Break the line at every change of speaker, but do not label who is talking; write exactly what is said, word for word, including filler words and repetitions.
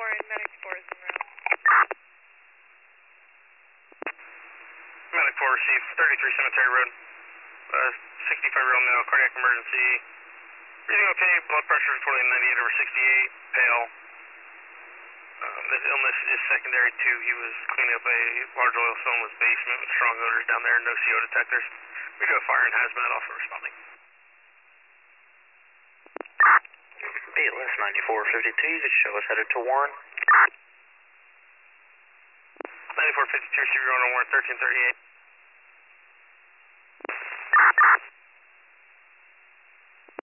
Warren, Medic four is en route.
Medic four received, thirty-three Cemetery Road. Uh, sixty-five year old male, cardiac emergency. Breathing okay, blood pressure reported ninety-eight over sixty-eight, pale. Um, this illness is secondary to he was cleaning up a large oil spill in his basement with strong odors down there, no C O detectors. We do have fire and hazmat also responding.
B L S ninety-four fifty-two, you could show us headed to Warren.
ninety-four fifty-two, receive your own Warren thirteen thirty-eight.